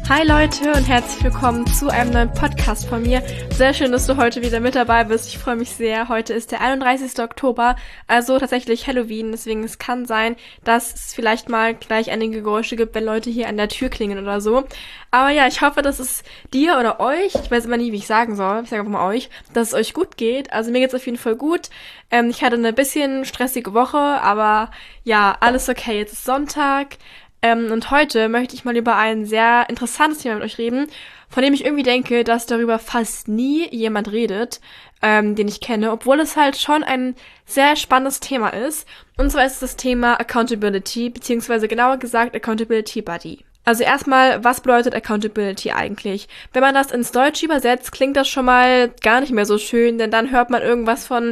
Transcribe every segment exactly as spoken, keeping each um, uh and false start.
Hi Leute und herzlich willkommen zu einem neuen Podcast von mir. Sehr schön, dass du heute wieder mit dabei bist. Ich freue mich sehr. Heute ist der einunddreißigster Oktober, also tatsächlich Halloween. Deswegen es kann sein, dass es vielleicht mal gleich einige Geräusche gibt, wenn Leute hier an der Tür klingeln oder so. Aber ja, ich hoffe, dass es dir oder euch, ich weiß immer nie, wie ich sagen soll, ich sage einfach mal euch, dass es euch gut geht. Also mir geht's auf jeden Fall gut. Ähm, ich hatte eine bisschen stressige Woche, aber ja, alles okay. Jetzt ist Sonntag. Ähm, und heute möchte ich mal über ein sehr interessantes Thema mit euch reden, von dem ich irgendwie denke, dass darüber fast nie jemand redet, ähm, den ich kenne, obwohl es halt schon ein sehr spannendes Thema ist. Und zwar ist es das Thema Accountability, beziehungsweise genauer gesagt Accountability Buddy. Also erstmal, was bedeutet Accountability eigentlich? Wenn man das ins Deutsche übersetzt, klingt das schon mal gar nicht mehr so schön, denn dann hört man irgendwas von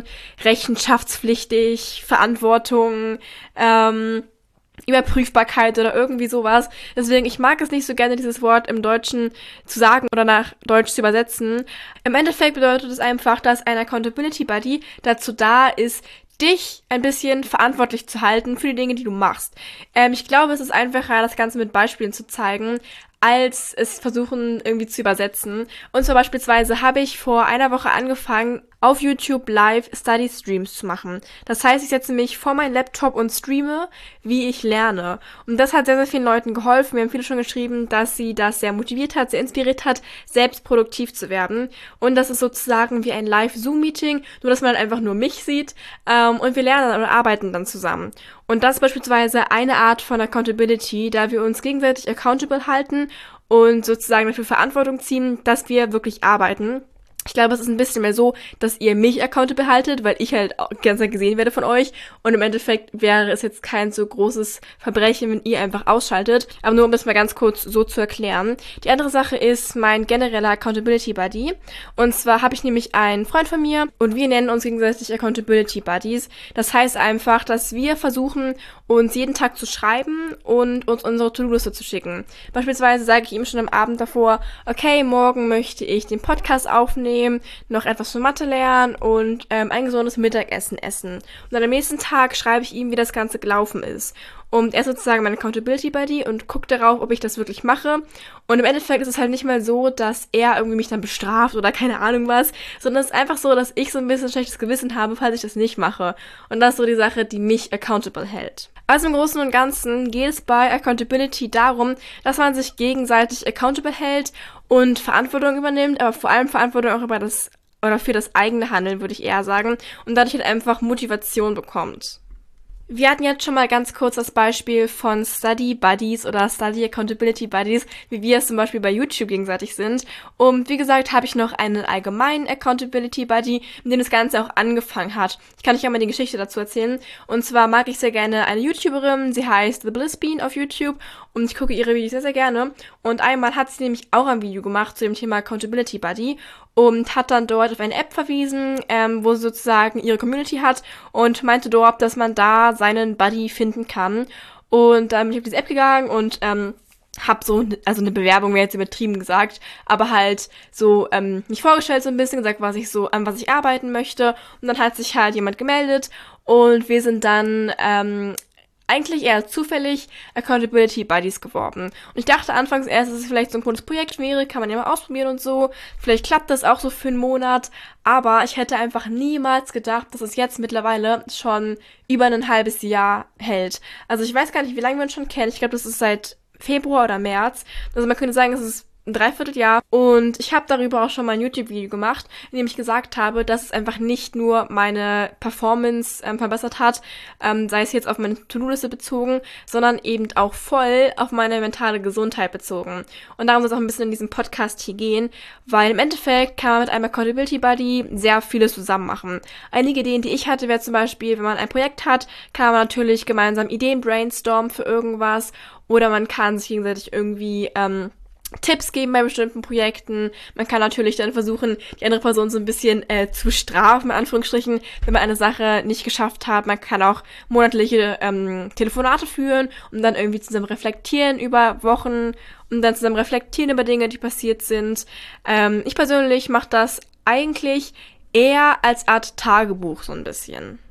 rechenschaftspflichtig, Verantwortung, ähm, Überprüfbarkeit oder irgendwie sowas. Deswegen, ich mag es nicht so gerne, dieses Wort im Deutschen zu sagen oder nach Deutsch zu übersetzen. Im Endeffekt bedeutet es einfach, dass ein Accountability Buddy dazu da ist, dich ein bisschen verantwortlich zu halten für die Dinge, die du machst. Ähm, ich glaube, es ist einfacher, das Ganze mit Beispielen zu zeigen, als es versuchen irgendwie zu übersetzen. Und zwar beispielsweise habe ich vor einer Woche angefangen, auf YouTube live Study Streams zu machen. Das heißt, ich setze mich vor meinen Laptop und streame, wie ich lerne. Und das hat sehr, sehr vielen Leuten geholfen. Wir haben viele schon geschrieben, dass sie das sehr motiviert hat, sehr inspiriert hat, selbst produktiv zu werden. Und das ist sozusagen wie ein Live-Zoom-Meeting, nur dass man halt einfach nur mich sieht. Ähm, und wir lernen oder arbeiten dann zusammen. Und das ist beispielsweise eine Art von Accountability, da wir uns gegenseitig accountable halten und sozusagen dafür Verantwortung ziehen, dass wir wirklich arbeiten. Ich glaube, es ist ein bisschen mehr so, dass ihr mich accountable haltet, weil ich halt ganz gesehen werde von euch. Und im Endeffekt wäre es jetzt kein so großes Verbrechen, wenn ihr einfach ausschaltet. Aber nur um das mal ganz kurz so zu erklären. Die andere Sache ist mein genereller Accountability Buddy. Und zwar habe ich nämlich einen Freund von mir und wir nennen uns gegenseitig Accountability Buddies. Das heißt einfach, dass wir versuchen, uns jeden Tag zu schreiben und uns unsere To-Do-Liste zu schicken. Beispielsweise sage ich ihm schon am Abend davor, okay, morgen möchte ich den Podcast aufnehmen, noch etwas für Mathe lernen und ähm, ein gesundes Mittagessen essen. Und dann am nächsten Tag schreibe ich ihm, wie das Ganze gelaufen ist. Und er ist sozusagen mein Accountability Buddy und guckt darauf, ob ich das wirklich mache. Und im Endeffekt ist es halt nicht mal so, dass er irgendwie mich dann bestraft oder keine Ahnung was, sondern es ist einfach so, dass ich so ein bisschen schlechtes Gewissen habe, falls ich das nicht mache. Und das ist so die Sache, die mich accountable hält. Also im Großen und Ganzen geht es bei Accountability darum, dass man sich gegenseitig accountable hält und Verantwortung übernimmt, aber vor allem Verantwortung auch über das oder für das eigene Handeln, würde ich eher sagen, und dadurch halt einfach Motivation bekommt. Wir hatten jetzt schon mal ganz kurz das Beispiel von Study Buddies oder Study Accountability Buddies, wie wir es zum Beispiel bei YouTube gegenseitig sind. Und wie gesagt, habe ich noch einen allgemeinen Accountability Buddy, mit dem das Ganze auch angefangen hat. Ich kann euch ja mal die Geschichte dazu erzählen. Und zwar mag ich sehr gerne eine YouTuberin, sie heißt The Bliss Bean auf YouTube und ich gucke ihre Videos sehr, sehr gerne. Und einmal hat sie nämlich auch ein Video gemacht zu dem Thema Accountability Buddy und hat dann dort auf eine App verwiesen, ähm, wo sie sozusagen ihre Community hat und meinte dort, dass man da seinen Buddy finden kann. Und dann bin ich auf diese App gegangen und ähm, hab so, also eine Bewerbung wäre jetzt übertrieben gesagt, aber halt so ähm, mich vorgestellt so ein bisschen, gesagt, was ich so, an was ich arbeiten möchte. Und dann hat sich halt jemand gemeldet und wir sind dann ähm, eigentlich eher zufällig Accountability Buddies geworden. Und ich dachte anfangs erst, dass es vielleicht so ein cooles Projekt wäre, kann man ja mal ausprobieren und so. Vielleicht klappt das auch so für einen Monat, aber ich hätte einfach niemals gedacht, dass es jetzt mittlerweile schon über ein halbes Jahr hält. Also ich weiß gar nicht, wie lange wir uns schon kennen. Ich glaube, das ist seit Februar oder März. Also man könnte sagen, es ist ein Dreivierteljahr. Und ich habe darüber auch schon mal ein YouTube-Video gemacht, in dem ich gesagt habe, dass es einfach nicht nur meine Performance ähm, verbessert hat, ähm, sei es jetzt auf meine To-Do-Liste bezogen, sondern eben auch voll auf meine mentale Gesundheit bezogen. Und darum soll es auch ein bisschen in diesem Podcast hier gehen, weil im Endeffekt kann man mit einem Accountability Buddy sehr vieles zusammen machen. Einige Ideen, die ich hatte, wäre zum Beispiel, wenn man ein Projekt hat, kann man natürlich gemeinsam Ideen brainstormen für irgendwas oder man kann sich gegenseitig irgendwie ähm, Tipps geben bei bestimmten Projekten. Man kann natürlich dann versuchen, die andere Person so ein bisschen äh, zu strafen, in Anführungsstrichen, wenn man eine Sache nicht geschafft hat. Man kann auch monatliche ähm, Telefonate führen und dann irgendwie zusammen reflektieren über Wochen und dann zusammen reflektieren über Dinge, die passiert sind. Ähm, ich persönlich mache das eigentlich eher als Art Tagebuch so ein bisschen.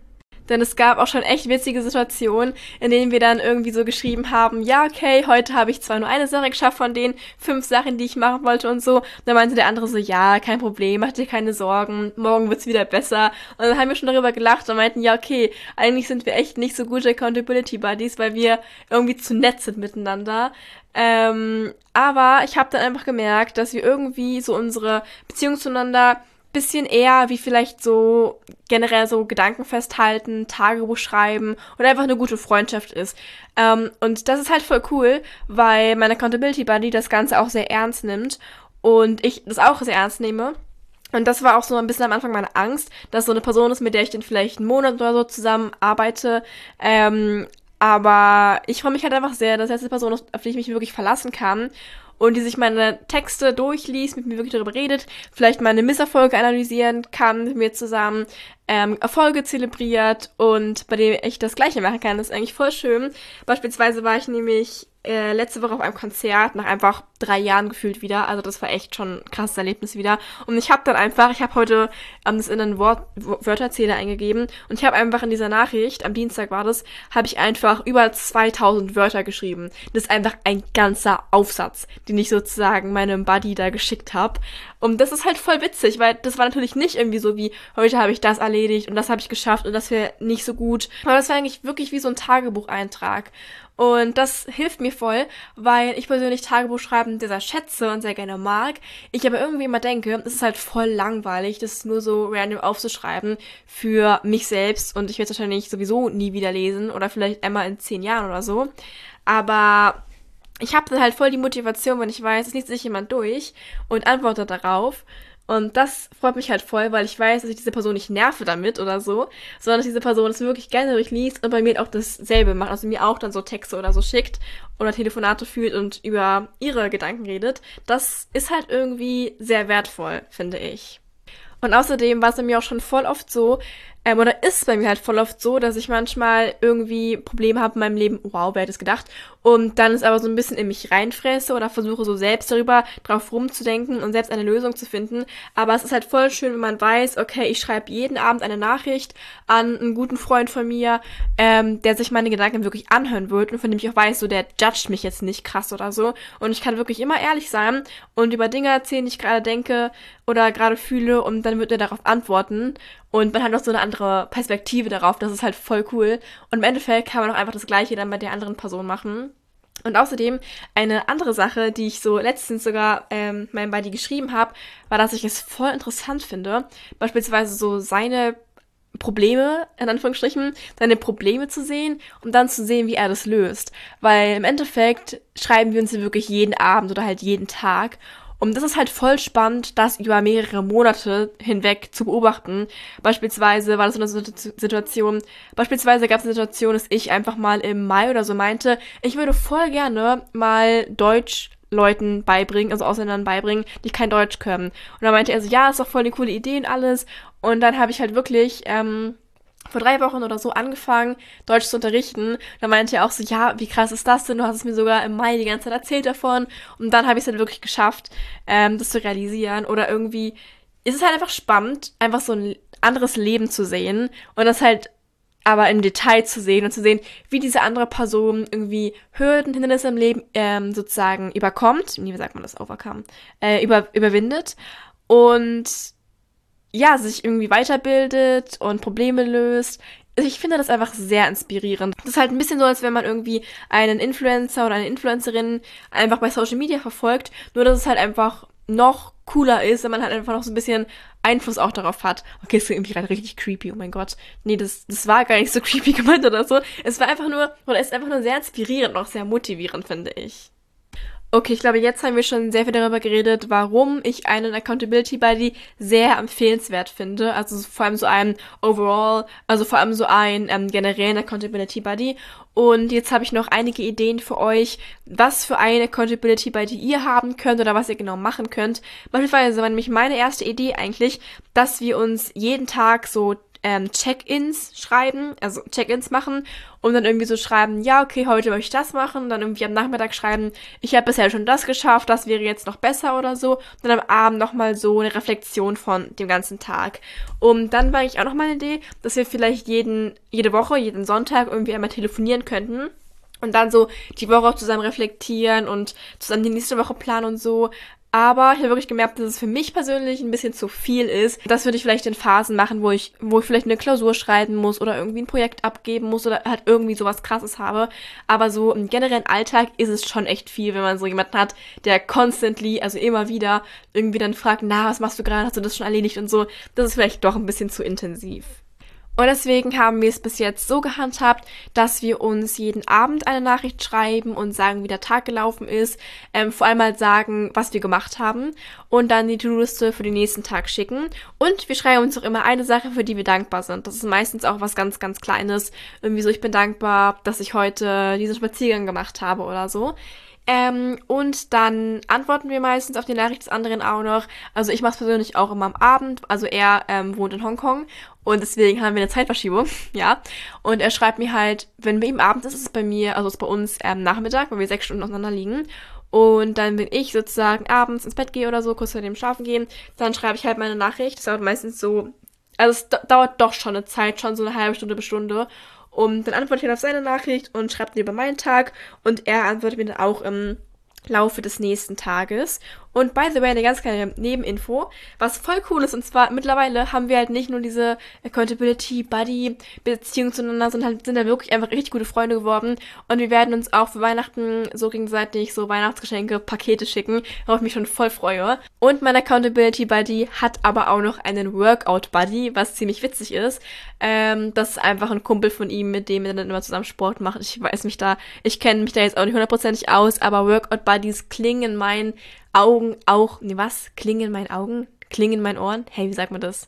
Denn es gab auch schon echt witzige Situationen, in denen wir dann irgendwie so geschrieben haben, ja, okay, heute habe ich zwar nur eine Sache geschafft von den fünf Sachen, die ich machen wollte und so. Und dann meinte der andere so, ja, kein Problem, mach dir keine Sorgen, morgen wird's wieder besser. Und dann haben wir schon darüber gelacht und meinten, ja, okay, eigentlich sind wir echt nicht so gute Accountability Buddies, weil wir irgendwie zu nett sind miteinander. Ähm, aber ich habe dann einfach gemerkt, dass wir irgendwie so unsere Beziehung zueinander bisschen eher wie vielleicht so generell so Gedanken festhalten, Tagebuch schreiben oder einfach eine gute Freundschaft ist. Ähm, und das ist halt voll cool, weil mein Accountability Buddy das Ganze auch sehr ernst nimmt und ich das auch sehr ernst nehme. Und das war auch so ein bisschen am Anfang meine Angst, dass so eine Person ist, mit der ich dann vielleicht einen Monat oder so zusammen arbeite. Ähm, aber ich freue mich halt einfach sehr, dass jetzt eine Person ist, auf die ich mich wirklich verlassen kann. Und die sich meine Texte durchliest, mit mir wirklich darüber redet, vielleicht meine Misserfolge analysieren kann mit mir zusammen, ähm, Erfolge zelebriert und bei dem ich das Gleiche machen kann. Das ist eigentlich voll schön. Beispielsweise war ich nämlich äh, letzte Woche auf einem Konzert, nach einfach drei Jahren gefühlt wieder. Also das war echt schon ein krasses Erlebnis wieder. Und ich habe dann einfach, ich habe heute ähm, das in einen Wort Wörterzähler eingegeben und ich habe einfach in dieser Nachricht, am Dienstag war das, habe ich einfach über zweitausend Wörter geschrieben. Das ist einfach ein ganzer Aufsatz, den ich sozusagen meinem Buddy da geschickt habe. Und das ist halt voll witzig, weil das war natürlich nicht irgendwie so wie, heute habe ich das erledigt und das habe ich geschafft und das wäre nicht so gut. Aber das war eigentlich wirklich wie so ein Tagebucheintrag. Und das hilft mir voll, weil ich persönlich Tagebuch schreiben sehr schätze und sehr gerne mag. Ich aber irgendwie immer denke, es ist halt voll langweilig, das nur so random aufzuschreiben für mich selbst. Und ich werde es wahrscheinlich sowieso nie wieder lesen oder vielleicht einmal in zehn Jahren oder so. Aber ich habe dann halt voll die Motivation, wenn ich weiß, es liest sich jemand durch und antwortet darauf. Und das freut mich halt voll, weil ich weiß, dass ich diese Person nicht nerve damit oder so, sondern dass diese Person es wirklich gerne durchliest und bei mir auch dasselbe macht, also mir auch dann so Texte oder so schickt oder Telefonate führt und über ihre Gedanken redet. Das ist halt irgendwie sehr wertvoll, finde ich. Und außerdem war es bei mir auch schon voll oft so, ähm, oder ist bei mir halt voll oft so, dass ich manchmal irgendwie Probleme habe in meinem Leben, wow, wer hätte es gedacht, und dann es aber so ein bisschen in mich reinfresse oder versuche so selbst darüber drauf rumzudenken und selbst eine Lösung zu finden. Aber es ist halt voll schön, wenn man weiß, okay, ich schreibe jeden Abend eine Nachricht an einen guten Freund von mir, ähm, der sich meine Gedanken wirklich anhören wird und von dem ich auch weiß, so der judgt mich jetzt nicht krass oder so. Und ich kann wirklich immer ehrlich sein und über Dinge erzählen, die ich gerade denke oder gerade fühle, und dann wird er darauf antworten. Und man hat auch so eine andere Perspektive darauf. Das ist halt voll cool. Und im Endeffekt kann man auch einfach das Gleiche dann bei der anderen Person machen. Und außerdem eine andere Sache, die ich so letztens sogar ähm, meinem Buddy geschrieben habe, war, dass ich es voll interessant finde, beispielsweise so seine Probleme, in Anführungsstrichen, seine Probleme zu sehen und dann zu sehen, wie er das löst. Weil im Endeffekt schreiben wir uns ja wirklich jeden Abend oder halt jeden Tag. Und das ist halt voll spannend, das über mehrere Monate hinweg zu beobachten. Beispielsweise war das so eine Situation, beispielsweise gab es eine Situation, dass ich einfach mal im Mai oder so meinte, ich würde voll gerne mal Deutsch Leuten beibringen, also Ausländern beibringen, die kein Deutsch können. Und dann meinte er so, ja, ist doch voll eine coole Idee und alles. Und dann habe ich halt wirklich ähm, vor drei Wochen oder so angefangen, Deutsch zu unterrichten. Da meinte er auch so, ja, wie krass ist das denn? Du hast es mir sogar im Mai die ganze Zeit erzählt davon. Und dann habe ich es halt wirklich geschafft, ähm, das zu realisieren. Oder irgendwie ist es halt einfach spannend, einfach so ein anderes Leben zu sehen und das halt aber im Detail zu sehen und zu sehen, wie diese andere Person irgendwie Hürden, Hindernisse im Leben ähm, sozusagen überkommt. Wie sagt man das? Overcome. Äh, über, überwindet. Und ja, sich irgendwie weiterbildet und Probleme löst. Ich finde das einfach sehr inspirierend. Das ist halt ein bisschen so, als wenn man irgendwie einen Influencer oder eine Influencerin einfach bei Social Media verfolgt, nur dass es halt einfach noch cooler ist, wenn man halt einfach noch so ein bisschen Einfluss auch darauf hat. Okay, das klingt irgendwie gerade richtig creepy, oh mein Gott. Nee, das, das war gar nicht so creepy gemeint oder so. Es war einfach nur, oder es ist einfach nur sehr inspirierend und auch sehr motivierend, finde ich. Okay, ich glaube, jetzt haben wir schon sehr viel darüber geredet, warum ich einen Accountability Buddy sehr empfehlenswert finde. Also vor allem so einen overall, also vor allem so einen ähm, generellen Accountability Buddy. Und jetzt habe ich noch einige Ideen für euch, was für eine Accountability Buddy ihr haben könnt oder was ihr genau machen könnt. Beispielsweise war nämlich meine erste Idee eigentlich, dass wir uns jeden Tag so ähm, Check-ins schreiben, also Check-ins machen und dann irgendwie so schreiben, ja, okay, heute möchte ich das machen, dann irgendwie am Nachmittag schreiben, ich habe bisher schon das geschafft, das wäre jetzt noch besser oder so, und dann am Abend nochmal so eine Reflexion von dem ganzen Tag. Und dann war ich auch noch mal eine Idee, dass wir vielleicht jeden, jede Woche, jeden Sonntag irgendwie einmal telefonieren könnten. Und dann so die Woche auch zusammen reflektieren und zusammen die nächste Woche planen und so. Aber ich habe wirklich gemerkt, dass es für mich persönlich ein bisschen zu viel ist. Das würde ich vielleicht in Phasen machen, wo ich, wo ich vielleicht eine Klausur schreiben muss oder irgendwie ein Projekt abgeben muss oder halt irgendwie sowas Krasses habe. Aber so im generellen Alltag ist es schon echt viel, wenn man so jemanden hat, der constantly, also immer wieder, irgendwie dann fragt, na, was machst du gerade? Hast du das schon erledigt und so? Das ist vielleicht doch ein bisschen zu intensiv. Und deswegen haben wir es bis jetzt so gehandhabt, dass wir uns jeden Abend eine Nachricht schreiben und sagen, wie der Tag gelaufen ist. Ähm, vor allem halt sagen, was wir gemacht haben und dann die To-Do-Liste für den nächsten Tag schicken. Und wir schreiben uns auch immer eine Sache, für die wir dankbar sind. Das ist meistens auch was ganz, ganz Kleines. Irgendwie so, ich bin dankbar, dass ich heute diesen Spaziergang gemacht habe oder so. Ähm, und dann antworten wir meistens auf die Nachricht des anderen auch noch. Also ich mache es persönlich auch immer am Abend. Also er ähm, wohnt in Hongkong und deswegen haben wir eine Zeitverschiebung, ja. Und er schreibt mir halt, wenn bei ihm Abend ist, ist es bei mir, also ist es bei uns ähm, Nachmittag, weil wir sechs Stunden auseinander liegen. Und dann, wenn ich sozusagen abends ins Bett gehe oder so, kurz vor dem Schlafen gehen, dann schreibe ich halt meine Nachricht. Das dauert meistens so, also es d- dauert doch schon eine Zeit, schon so eine halbe Stunde bis Stunde. Und dann antworte ich dann auf seine Nachricht und schreibe dann über meinen Tag und er antwortet mir dann auch im Laufe des nächsten Tages. Und by the way, eine ganz kleine Nebeninfo, was voll cool ist, und zwar mittlerweile haben wir halt nicht nur diese Accountability Buddy Beziehung zueinander, sondern halt sind da wirklich einfach richtig gute Freunde geworden und wir werden uns auch für Weihnachten so gegenseitig so Weihnachtsgeschenke, Pakete schicken, worauf ich mich schon voll freue. Und mein Accountability Buddy hat aber auch noch einen Workout Buddy, was ziemlich witzig ist. Ähm, das ist einfach ein Kumpel von ihm, mit dem er dann immer zusammen Sport macht. Ich weiß mich da, ich kenne mich da jetzt auch nicht hundertprozentig aus, aber Workout Buddies klingen in meinen Augen auch, nee, was? Klingen in meinen Augen? Klingen in meinen Ohren? Hey, wie sagt man das?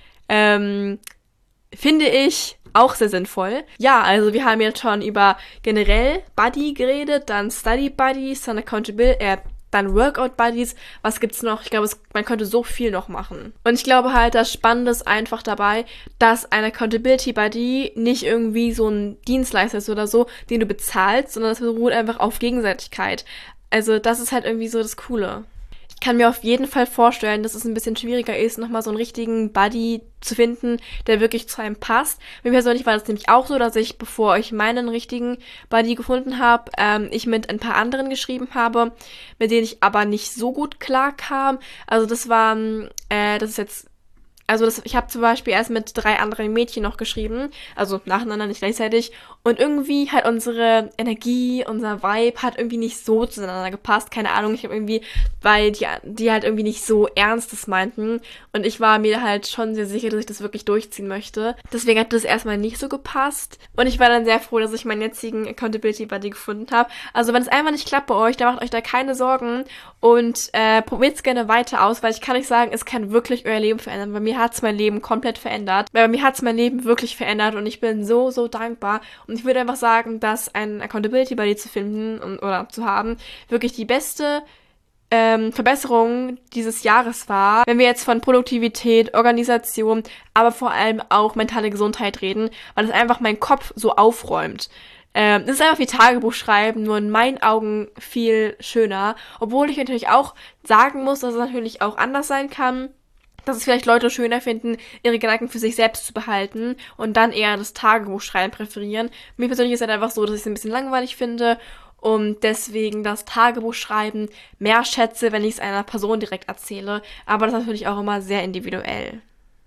Ähm, finde ich auch sehr sinnvoll. Ja, also wir haben jetzt schon über generell Buddy geredet, dann Study Buddies, dann Accountability, äh, dann Workout Buddies. Was gibt's noch? Ich glaube, es, man könnte so viel noch machen. Und ich glaube halt, das Spannende ist einfach dabei, dass ein Accountability Buddy nicht irgendwie so ein Dienstleister ist oder so, den du bezahlst, sondern es beruht einfach auf Gegenseitigkeit. Also das ist halt irgendwie so das Coole. Ich kann mir auf jeden Fall vorstellen, dass es ein bisschen schwieriger ist, nochmal so einen richtigen Buddy zu finden, der wirklich zu einem passt. Mir persönlich war das nämlich auch so, dass ich, bevor ich meinen richtigen Buddy gefunden habe, ähm, ich mit ein paar anderen geschrieben habe, mit denen ich aber nicht so gut klarkam. Also das war, äh, das ist jetzt Also das, ich habe zum Beispiel erst mit drei anderen Mädchen noch geschrieben, also nacheinander, nicht gleichzeitig. Und irgendwie hat unsere Energie, unser Vibe hat irgendwie nicht so zueinander gepasst. Keine Ahnung, ich habe irgendwie, weil die, die halt irgendwie nicht so Ernstes meinten. Und ich war mir halt schon sehr sicher, dass ich das wirklich durchziehen möchte. Deswegen hat das erstmal nicht so gepasst. Und ich war dann sehr froh, dass ich meinen jetzigen Accountability Buddy gefunden habe. Also wenn es einfach nicht klappt bei euch, dann macht euch da keine Sorgen. Und äh, probiert es gerne weiter aus, weil ich kann euch sagen, es kann wirklich euer Leben verändern. Bei mir hat's mein Leben komplett verändert. Bei mir hat's mein Leben wirklich verändert und ich bin so, so dankbar. Und ich würde einfach sagen, dass ein Accountability Buddy zu finden und, oder zu haben wirklich die beste ähm, Verbesserung dieses Jahres war, wenn wir jetzt von Produktivität, Organisation, aber vor allem auch mentale Gesundheit reden, weil es einfach meinen Kopf so aufräumt. Ähm, das ist einfach wie Tagebuch schreiben, nur in meinen Augen viel schöner. Obwohl ich natürlich auch sagen muss, dass es natürlich auch anders sein kann, dass es vielleicht Leute schöner finden, ihre Gedanken für sich selbst zu behalten und dann eher das Tagebuchschreiben präferieren. Mir persönlich ist es halt einfach so, dass ich es ein bisschen langweilig finde und deswegen das Tagebuchschreiben mehr schätze, wenn ich es einer Person direkt erzähle. Aber das ist natürlich auch immer sehr individuell.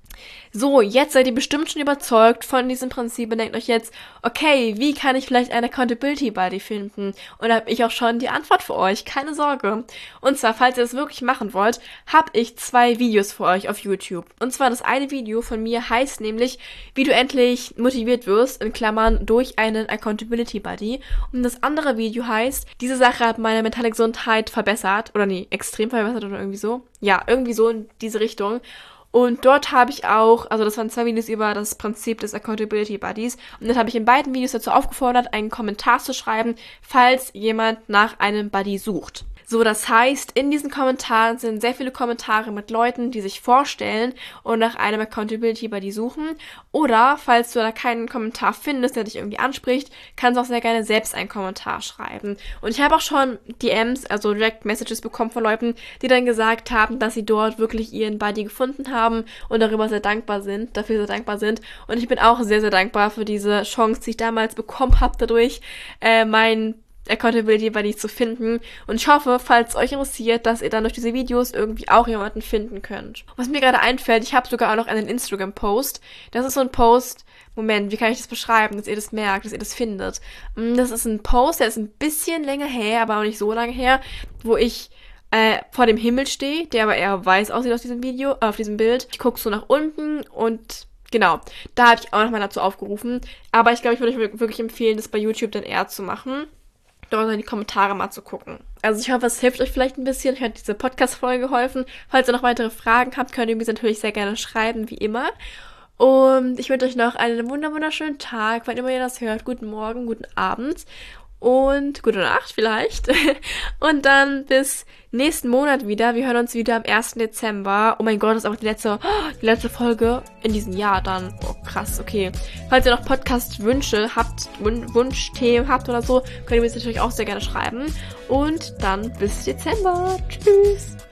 So, jetzt seid ihr bestimmt schon überzeugt von diesem Prinzip und denkt euch jetzt, okay, wie kann ich vielleicht eine Accountability Buddy finden? Und da habe ich auch schon die Antwort für euch, keine Sorge. Und zwar, falls ihr das wirklich machen wollt, habe ich zwei Videos für euch auf YouTube. Und zwar das eine Video von mir heißt nämlich, wie du endlich motiviert wirst, in Klammern, durch einen Accountability Buddy. Und das andere Video heißt, diese Sache hat meine mentale Gesundheit verbessert, oder nee, extrem verbessert oder irgendwie so. Ja, irgendwie so in diese Richtung. Und dort habe ich auch, also das waren zwei Videos über das Prinzip des Accountability Buddies. Und dann habe ich in beiden Videos dazu aufgefordert, einen Kommentar zu schreiben, falls jemand nach einem Buddy sucht. So, das heißt, in diesen Kommentaren sind sehr viele Kommentare mit Leuten, die sich vorstellen und nach einem Accountability Buddy suchen. Oder, falls du da keinen Kommentar findest, der dich irgendwie anspricht, kannst du auch sehr gerne selbst einen Kommentar schreiben. Und ich habe auch schon D Ms, also Direct Messages bekommen von Leuten, die dann gesagt haben, dass sie dort wirklich ihren Buddy gefunden haben und darüber sehr dankbar sind, dafür sehr dankbar sind. Und ich bin auch sehr, sehr dankbar für diese Chance, die ich damals bekommen habe, dadurch äh, mein Accountability Buddy zu finden. Und ich hoffe, falls es euch interessiert, dass ihr dann durch diese Videos irgendwie auch jemanden finden könnt. Was mir gerade einfällt, ich habe sogar auch noch einen Instagram-Post. Das ist so ein Post, Moment, wie kann ich das beschreiben, dass ihr das merkt, dass ihr das findet? Das ist ein Post, der ist ein bisschen länger her, aber auch nicht so lange her, wo ich äh, vor dem Himmel stehe, der aber eher weiß aussieht aus diesem Video, äh, auf diesem Bild. Ich gucke so nach unten und genau, da habe ich auch nochmal dazu aufgerufen. Aber ich glaube, ich würde euch wirklich empfehlen, das bei YouTube dann eher zu machen. Dort in die Kommentare mal zu gucken. Also ich hoffe, es hilft euch vielleicht ein bisschen. Ich hat diese Podcast-Folge geholfen. Falls ihr noch weitere Fragen habt, könnt ihr mir natürlich sehr gerne schreiben, wie immer. Und ich wünsche euch noch einen wunderschönen Tag, wann immer ihr das hört. Guten Morgen, guten Abend und gute Nacht vielleicht. Und dann bis nächsten Monat wieder. Wir hören uns wieder am ersten Dezember. Oh mein Gott, das ist einfach die letzte, die letzte Folge in diesem Jahr dann. Oh krass, okay. Falls ihr noch Podcast-Wünsche habt, Wun- Wunschthemen habt oder so, könnt ihr mir das natürlich auch sehr gerne schreiben. Und dann bis Dezember. Tschüss.